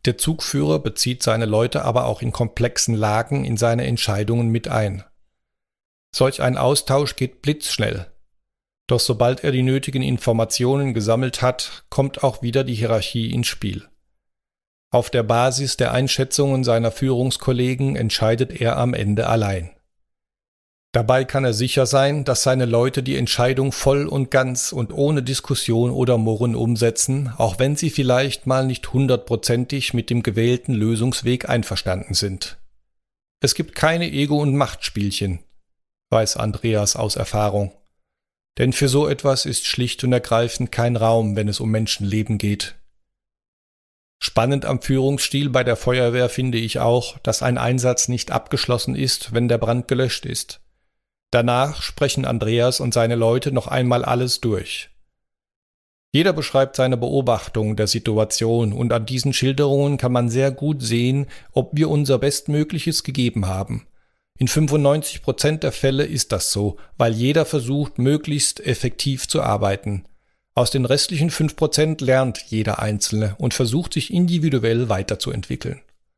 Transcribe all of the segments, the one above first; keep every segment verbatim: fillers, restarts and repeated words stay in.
Der Zugführer bezieht seine Leute aber auch in komplexen Lagen in seine Entscheidungen mit ein. Solch ein Austausch geht blitzschnell. Doch sobald er die nötigen Informationen gesammelt hat, kommt auch wieder die Hierarchie ins Spiel. Auf der Basis der Einschätzungen seiner Führungskollegen entscheidet er am Ende allein. Dabei kann er sicher sein, dass seine Leute die Entscheidung voll und ganz und ohne Diskussion oder Murren umsetzen, auch wenn sie vielleicht mal nicht hundertprozentig mit dem gewählten Lösungsweg einverstanden sind. Es gibt keine Ego- und Machtspielchen, weiß Andreas aus Erfahrung. Denn für so etwas ist schlicht und ergreifend kein Raum, wenn es um Menschenleben geht. Spannend am Führungsstil bei der Feuerwehr finde ich auch, dass ein Einsatz nicht abgeschlossen ist, wenn der Brand gelöscht ist. Danach sprechen Andreas und seine Leute noch einmal alles durch. Jeder beschreibt seine Beobachtung der Situation und an diesen Schilderungen kann man sehr gut sehen, ob wir unser Bestmögliches gegeben haben. In fünfundneunzig Prozent der Fälle ist das so, weil jeder versucht, möglichst effektiv zu arbeiten. Aus den restlichen fünf Prozent lernt jeder Einzelne und versucht, sich individuell weiterzuentwickeln.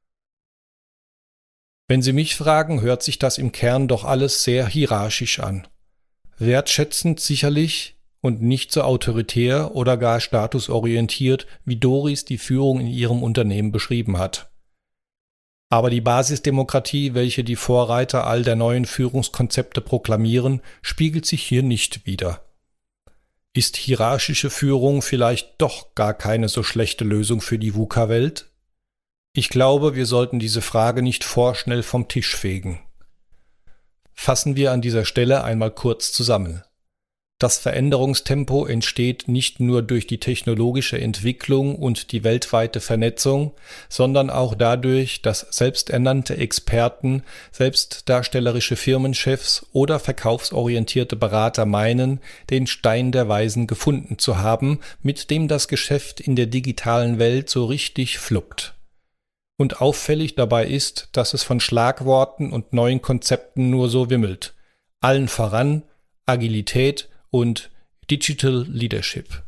Wenn Sie mich fragen, hört sich das im Kern doch alles sehr hierarchisch an. Wertschätzend sicherlich und nicht so autoritär oder gar statusorientiert, wie Doris die Führung in ihrem Unternehmen beschrieben hat. Aber die Basisdemokratie, welche die Vorreiter all der neuen Führungskonzepte proklamieren, spiegelt sich hier nicht wider. Ist hierarchische Führung vielleicht doch gar keine so schlechte Lösung für die VUCA-Welt? Ich glaube, wir sollten diese Frage nicht vorschnell vom Tisch fegen. Fassen wir an dieser Stelle einmal kurz zusammen. Das Veränderungstempo entsteht nicht nur durch die technologische Entwicklung und die weltweite Vernetzung, sondern auch dadurch, dass selbsternannte Experten, selbstdarstellerische Firmenchefs oder verkaufsorientierte Berater meinen, den Stein der Weisen gefunden zu haben, mit dem das Geschäft in der digitalen Welt so richtig fluppt. Und auffällig dabei ist, dass es von Schlagworten und neuen Konzepten nur so wimmelt. Allen voran Agilität und Digital Leadership.